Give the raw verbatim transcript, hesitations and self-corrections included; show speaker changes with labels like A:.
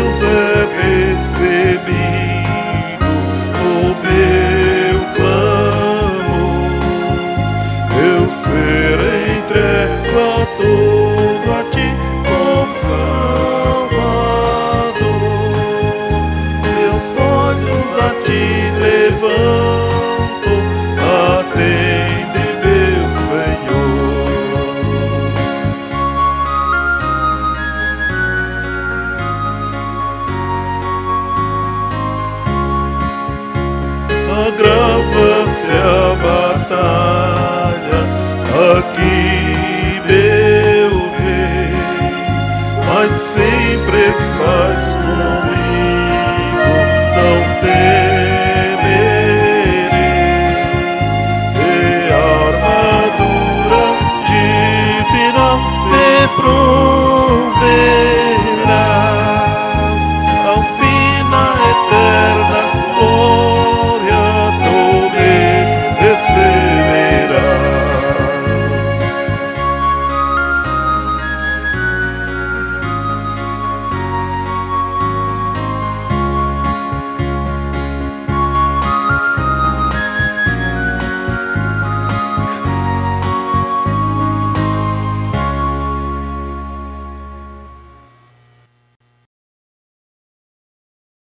A: Deus é recebido o meu clamor. Eu serei entregue a todo a ti como Salvador. Meus olhos a ti levanto, atende, meu Senhor. Agrava-se a batalha aqui, meu Rei, mas sempre estás comigo.